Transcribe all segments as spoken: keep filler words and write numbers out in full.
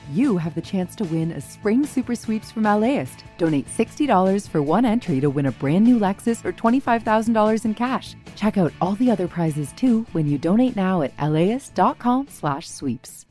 you have the chance to win a spring super sweeps from LAist. Donate sixty dollars for one entry to win a brand new Lexus or twenty-five thousand dollars in cash. Check out all the other prizes too when you donate now at laist.com slash sweeps.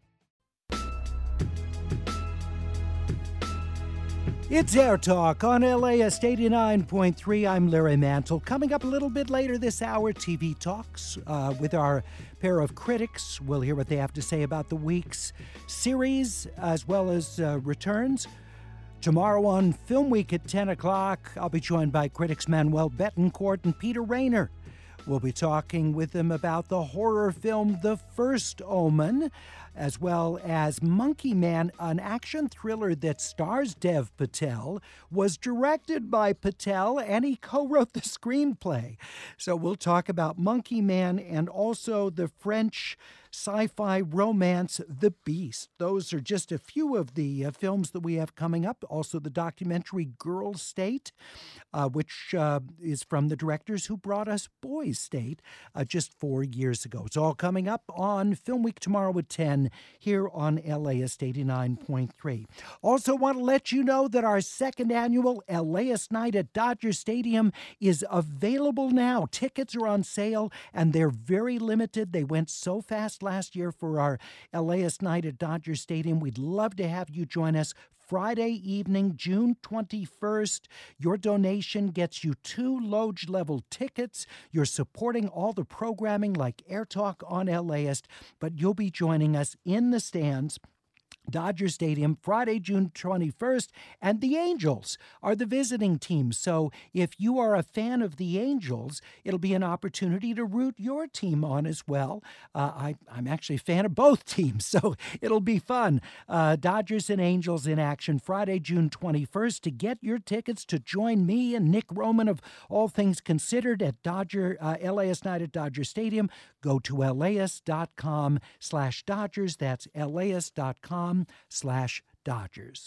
It's Air Talk on LAist eighty-nine point three. I'm Larry Mantle. Coming up a little bit later this hour, T V Talks uh, with our pair of critics. We'll hear what they have to say about the week's series as well as uh, returns. Tomorrow on Film Week at ten o'clock, I'll be joined by critics Manuel Betancourt and Peter Rayner. We'll be talking with them about the horror film The First Omen, as well as Monkey Man, an action thriller that stars Dev Patel, was directed by Patel, and he co-wrote the screenplay. So we'll talk about Monkey Man and also the French sci-fi romance The Beast. Those are just a few of the uh, films that we have coming up. Also the documentary Girl State, uh, which uh, is from the directors who brought us Boys State uh, just four years ago. It's all coming up on Film Week tomorrow at ten here on LAist eighty-nine point three. Also want to let you know that our second annual LAist Night at Dodger Stadium is available now. Tickets are on sale and they're very limited. They went so fast last year for our LAist Night at Dodger Stadium. We'd love to have you join us Friday evening, June twenty-first. Your donation gets you two Loge-level tickets. You're supporting all the programming like Air Talk on LAist, but you'll be joining us in the stands, Dodger Stadium, Friday, June twenty-first, and the Angels are the visiting team. So if you are a fan of the Angels, it'll be an opportunity to root your team on as well. Uh, I, I'm actually a fan of both teams, so it'll be fun. Uh, Dodgers and Angels in action Friday, June twenty-first. To get your tickets to join me and Nick Roman of All Things Considered at Dodger uh, LAist Night at Dodger Stadium, go to laist.com slash Dodgers. That's laist.com slash Dodgers.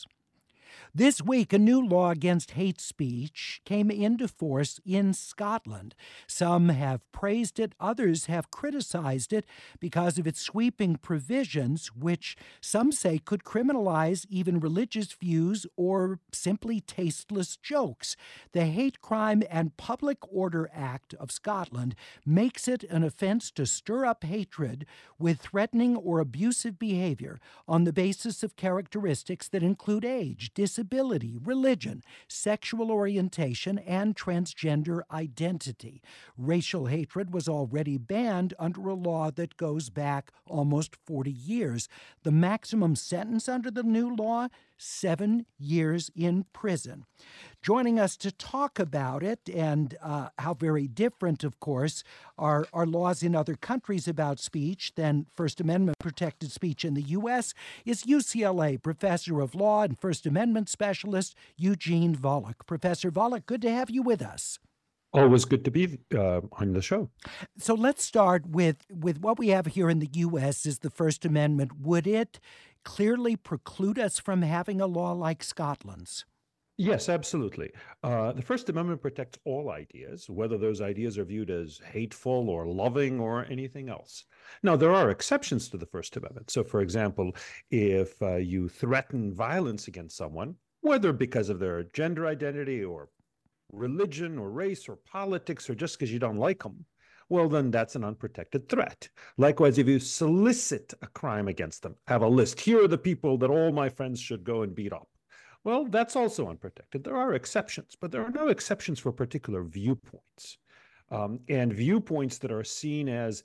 This week, a new law against hate speech came into force in Scotland. Some have praised it, others have criticized it because of its sweeping provisions, which some say could criminalize even religious views or simply tasteless jokes. The Hate Crime and Public Order Act of Scotland makes it an offense to stir up hatred with threatening or abusive behavior on the basis of characteristics that include age, disability, religion, sexual orientation, and transgender identity. Racial hatred was already banned under a law that goes back almost forty years. The maximum sentence under the new law, seven years in prison. Joining us to talk about it and uh, how very different, of course, are, are laws in other countries about speech than First Amendment protected speech in the U S is U C L A professor of law and First Amendment specialist Eugene Volokh. Professor Volokh, good to have you with us. Always good to be uh, on the show. So let's start with, with what we have here in the U S is the First Amendment. Would it clearly preclude us from having a law like Scotland's? Yes, absolutely. Uh, the First Amendment protects all ideas, whether those ideas are viewed as hateful or loving or anything else. Now, there are exceptions to the First Amendment. So, for example, if uh, you threaten violence against someone, whether because of their gender identity or religion or race or politics or just because you don't like them, well, then that's an unprotected threat. Likewise, if you solicit a crime against them, have a list, here are the people that all my friends should go and beat up. Well, that's also unprotected. There are exceptions, but there are no exceptions for particular viewpoints. Um, and viewpoints that are seen as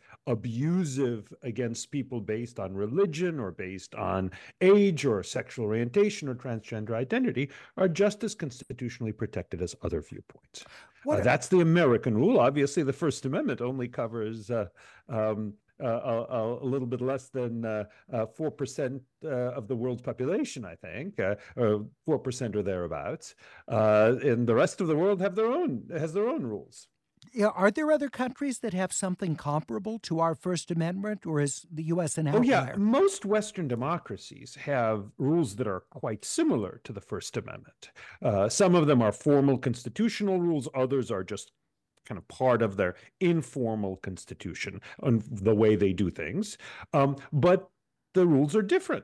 abusive against people based on religion or based on age or sexual orientation or transgender identity are just as constitutionally protected as other viewpoints. Uh, that's the American rule. Obviously, the First Amendment only covers uh, um, Uh, a, a little bit less than uh, uh, four percent uh, of the world's population, I think, uh, or four percent or thereabouts. Uh, and the rest of the world have their own, has their own rules. Yeah, are there other countries that have something comparable to our First Amendment, or is the U S an outlier? Oh, yeah. Most Western democracies have rules that are quite similar to the First Amendment. Uh, some of them are formal constitutional rules. Others are just kind of part of their informal constitution and the way they do things. Um, but the rules are different.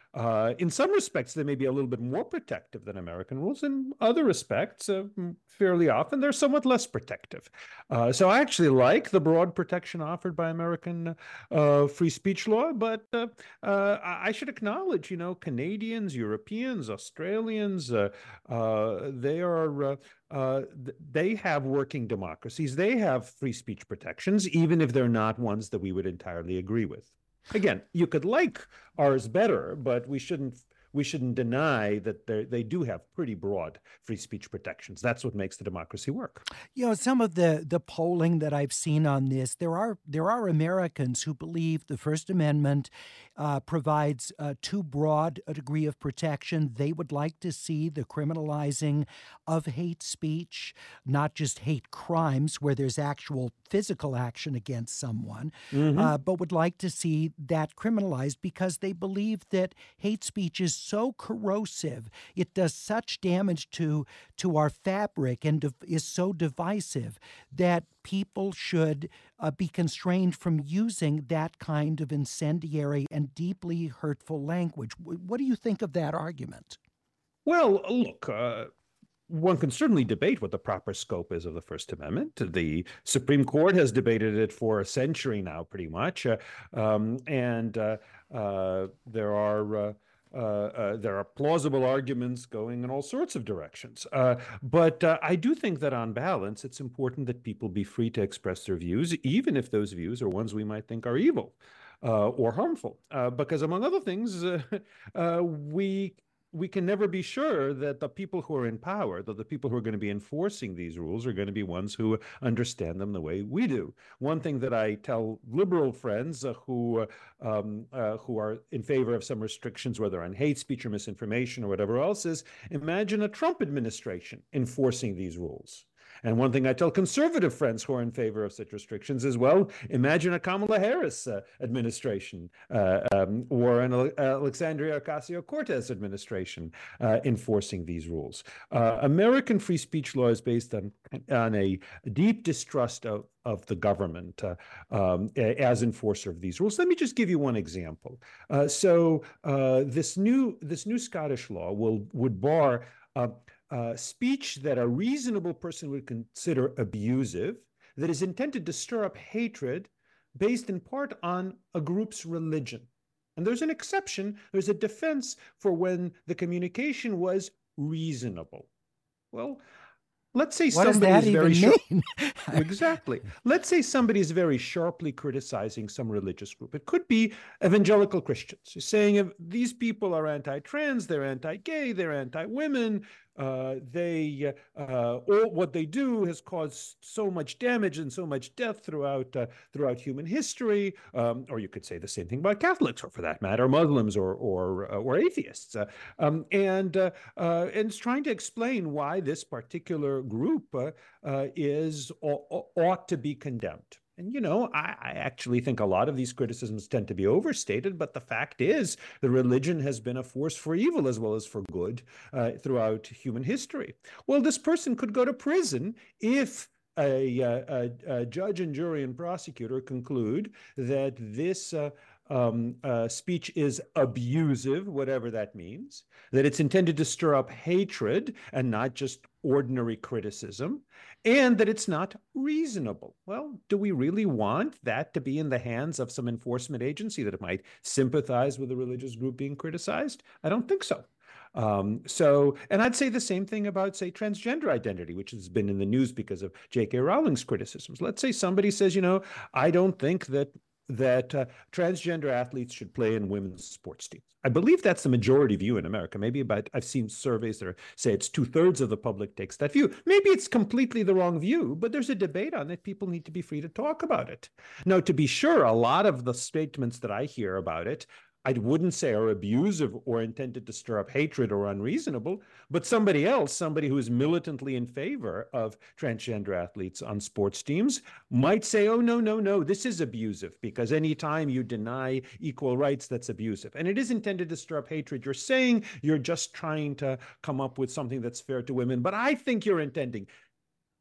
Uh, in some respects, they may be a little bit more protective than American rules. In other respects, uh, fairly often, they're somewhat less protective. Uh, so I actually like the broad protection offered by American uh, free speech law, but uh, uh, I should acknowledge, you know, Canadians, Europeans, Australians, uh, uh, they are... Uh, Uh, they have working democracies. They have free speech protections, even if they're not ones that we would entirely agree with. Again, you could like ours better, but we shouldn't we shouldn't deny that they do have pretty broad free speech protections. That's what makes the democracy work. You know, some of the the polling that I've seen on this, there are there are Americans who believe the First Amendment uh, provides uh, too broad a degree of protection. They would like to see the criminalizing of hate speech, not just hate crimes where there's actual physical action against someone, mm-hmm. uh, but would like to see that criminalized because they believe that hate speech is so corrosive. It does such damage to to our fabric and div- is so divisive that people should uh, be constrained from using that kind of incendiary and deeply hurtful language. W- what do you think of that argument? Well, look, uh, one can certainly debate what the proper scope is of the First Amendment. The Supreme Court has debated it for a century now, pretty much, uh, um, and uh, uh, there are uh, uh, uh, there are plausible arguments going in all sorts of directions. Uh, but uh, I do think that on balance, it's important that people be free to express their views, even if those views are ones we might think are evil uh, or harmful, uh, because among other things, uh, uh, we we can never be sure that the people who are in power, that the people who are going to be enforcing these rules are going to be ones who understand them the way we do. One thing that I tell liberal friends uh, who uh, um, uh, who are in favor of some restrictions, whether on hate speech or misinformation or whatever else, is imagine a Trump administration enforcing these rules. And one thing I tell conservative friends who are in favor of such restrictions is, well, imagine a Kamala Harris uh, administration uh, um, or an uh, Alexandria Ocasio-Cortez administration uh, enforcing these rules. Uh, American free speech law is based on, on a deep distrust of, of the government uh, um, as enforcer of these rules. Let me just give you one example. Uh, so uh, this new this new Scottish law will would bar uh, Uh, speech that a reasonable person would consider abusive, that is intended to stir up hatred based in part on a group's religion. And there's an exception, there's a defense for when the communication was reasonable. Well, let's say what somebody does that is very even mean? Exactly. Let's say somebody is very sharply criticizing some religious group. It could be evangelical Christians. You're saying if these people are anti-trans, they're anti-gay, they're anti-women. Uh, they uh, all what they do has caused so much damage and so much death throughout uh, throughout human history. Um, or you could say the same thing about Catholics, or for that matter, Muslims or or uh, or atheists. Uh, um, and uh, uh, and it's trying to explain why this particular group uh, uh, is ought to be condemned. And, you know, I, I actually think a lot of these criticisms tend to be overstated, but the fact is that religion has been a force for evil as well as for good uh, throughout human history. Well, this person could go to prison if a, a, a judge and jury and prosecutor conclude that this uh, Um, uh, speech is abusive, whatever that means, that it's intended to stir up hatred and not just ordinary criticism, and that it's not reasonable. Well, do we really want that to be in the hands of some enforcement agency that it might sympathize with a religious group being criticized? I don't think so. Um, so, and I'd say the same thing about, say, transgender identity, which has been in the news because of J K Rowling's criticisms. Let's say somebody says, you know, I don't think that that uh, transgender athletes should play in women's sports teams. I believe that's the majority view in America. Maybe about, I've seen surveys that are, say it's two thirds of the public takes that view. Maybe it's completely the wrong view, but there's a debate on it. People need to be free to talk about it. Now, to be sure, a lot of the statements that I hear about it, I wouldn't say are abusive or intended to stir up hatred or unreasonable, but somebody else, somebody who is militantly in favor of transgender athletes on sports teams might say, oh, no, no, no, this is abusive because anytime you deny equal rights, that's abusive. And it is intended to stir up hatred. You're saying you're just trying to come up with something that's fair to women, but I think you're intending.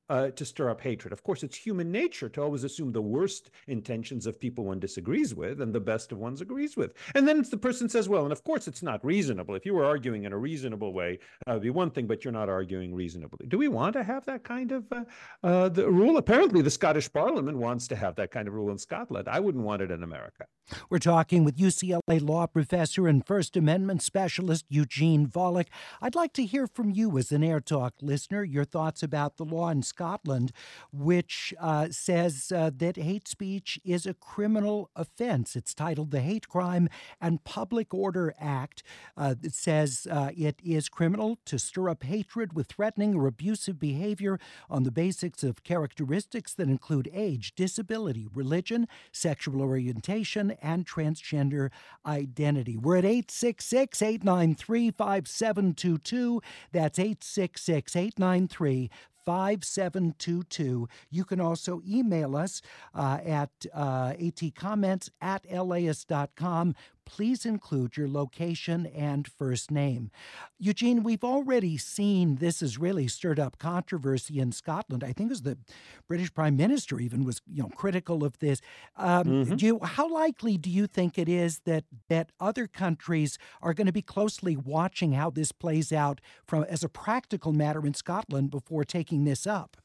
uh, to stir up hatred. Of course, it's human nature to always assume the worst intentions of people one disagrees with and the best of ones agrees with. And then the person says, well, and of course it's not reasonable. If you were arguing in a reasonable way, that would be one thing, but you're not arguing reasonably. Do we want to have that kind of uh, uh, the rule? Apparently, the Scottish Parliament wants to have that kind of rule in Scotland. I wouldn't want it in America. We're talking with U C L A law professor and First Amendment specialist Eugene Volokh. I'd like to hear from you as an Air Talk listener, your thoughts about the law in Scotland, which uh, says uh, that hate speech is a criminal offense. It's titled the Hate Crime and Public Order Act. Uh, it says uh, it is criminal to stir up hatred with threatening or abusive behavior on the basis of characteristics that include age, disability, religion, sexual orientation, and transgender identity. We're at eight six six, eight nine three, five seven two two. That's eight six six, eight nine three, five seven two two. You can also email us uh, at uh, atcomments at laist dot com. Please include your location and first name. Eugene, we've already seen this has really stirred up controversy in Scotland. I think it was the British Prime Minister even was, you know, critical of this. Um, Mm-hmm. do you, how likely do you think it is that that other countries are going to be closely watching how this plays out from as a practical matter in Scotland before taking this up?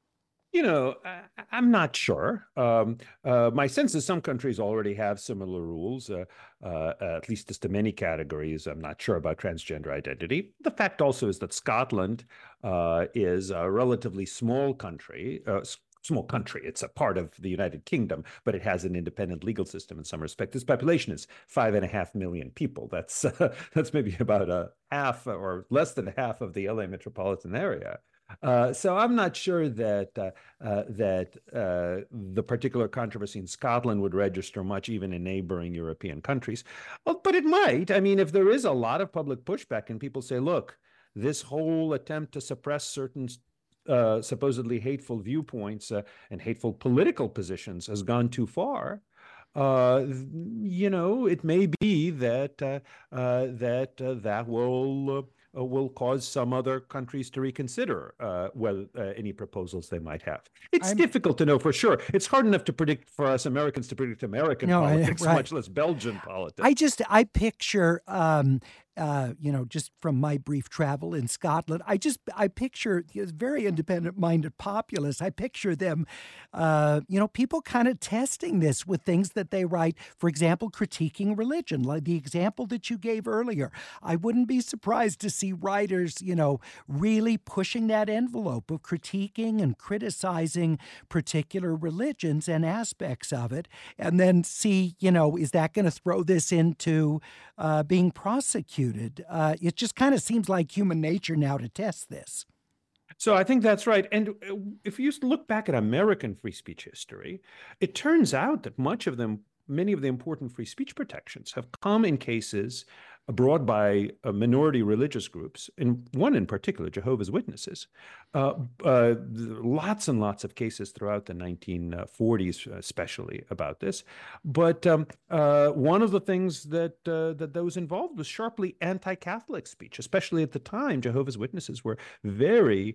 You know, I, I'm not sure. Um, uh, my sense is some countries already have similar rules, uh, uh, at least as to many categories. I'm not sure about transgender identity. The fact also is that Scotland uh, is a relatively small country, uh, small country. It's a part of the United Kingdom, but it has an independent legal system in some respect. Its population is five and a half million people. That's uh, that's maybe about a half or less than half of the L A metropolitan area. Uh, so I'm not sure that uh, uh, that uh, the particular controversy in Scotland would register much, even in neighboring European countries. Well, but it might. I mean, if there is a lot of public pushback and people say, look, this whole attempt to suppress certain uh, supposedly hateful viewpoints uh, and hateful political positions has gone too far, uh, you know, it may be that uh, uh, that uh, that will uh, uh, will cause some other countries to reconsider uh, whether uh, any proposals they might have. It's I'm, difficult to know for sure. It's hard enough to predict for us Americans to predict American no, politics, I, right. much less Belgian politics. I just I picture. Um, Uh, you know, just from my brief travel in Scotland, I just I picture very independent-minded populists. I picture them, uh, you know, people kind of testing this with things that they write. For example, critiquing religion, like the example that you gave earlier. I wouldn't be surprised to see writers, you know, really pushing that envelope of critiquing and criticizing particular religions and aspects of it, and then see, you know, is that going to throw this into uh, being prosecuted? Uh, it just kind of seems like human nature now to test this. So I think that's right. And if you look back at American free speech history, it turns out that much of them, many of the important free speech protections have come in cases brought by uh, minority religious groups, and one in particular, Jehovah's Witnesses. Uh, uh, lots and lots of cases throughout the nineteen forties, especially about this. But um, uh, one of the things that uh, that those involved was sharply anti-Catholic speech, especially at the time. Jehovah's Witnesses were very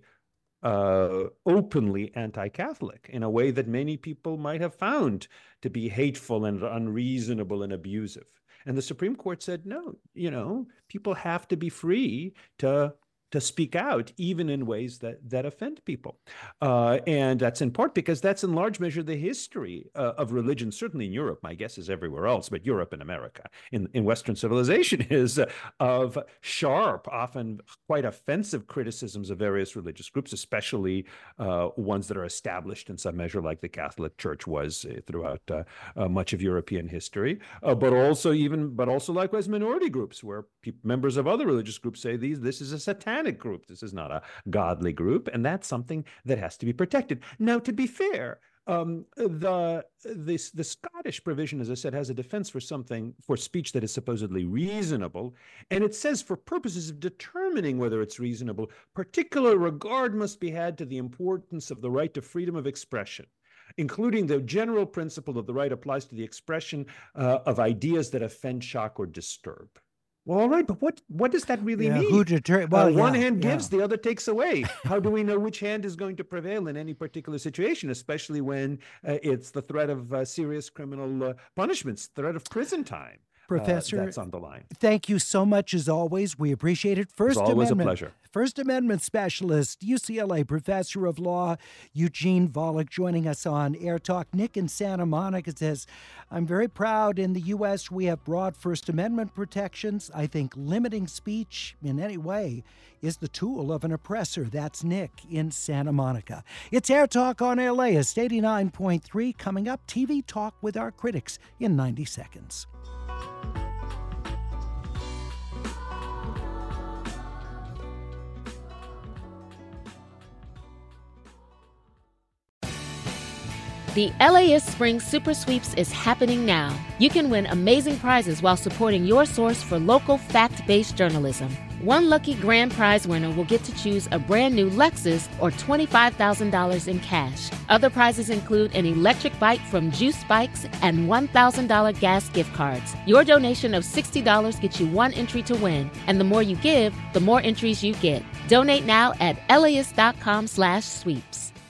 Uh, openly anti-Catholic in a way that many people might have found to be hateful and unreasonable and abusive. And the Supreme Court said, no, you know, people have to be free to to speak out, even in ways that that offend people. Uh, and that's in part because that's in large measure the history uh, of religion, certainly in Europe. My guess is everywhere else, but Europe and America in, in Western civilization is uh, of sharp, often quite offensive criticisms of various religious groups, especially uh, ones that are established in some measure like the Catholic Church was uh, throughout uh, uh, much of European history, uh, but also even, but also likewise minority groups where pe- members of other religious groups say these, this is a satanic group. This is not a godly group, and that's something that has to be protected. Now, to be fair, um, the this the Scottish provision, as I said, has a defense for something for speech that is supposedly reasonable, and it says for purposes of determining whether it's reasonable, particular regard must be had to the importance of the right to freedom of expression, including the general principle that the right applies to the expression uh, of ideas that offend, shock, or disturb. Well, all right, but what what does that really Yeah, mean? who deter- well, uh, one yeah, hand yeah. gives, the other takes away. How do we know which hand is going to prevail in any particular situation, especially when uh, it's the threat of uh, serious criminal uh, punishments, threat of prison time? Professor, uh, that's on the line. Thank you so much as always. We appreciate it. First It's always Amendment, a pleasure. First Amendment specialist, U C L A professor of law, Eugene Volokh, joining us on Air Talk. Nick in Santa Monica says, I'm very proud in the U S we have broad First Amendment protections. I think limiting speech in any way is the tool of an oppressor. That's Nick in Santa Monica. It's Air Talk on LAist eighty-nine point three. Coming up, T V Talk with our critics in ninety seconds. The LAist Spring Super Sweeps is happening now. You can win amazing prizes while supporting your source for local fact-based journalism. One lucky grand prize winner will get to choose a brand new Lexus or twenty-five thousand dollars in cash. Other prizes include an electric bike from Juice Bikes and one thousand dollars gas gift cards. Your donation of sixty dollars gets you one entry to win, and the more you give, the more entries you get. Donate now at laist dot com slash sweeps.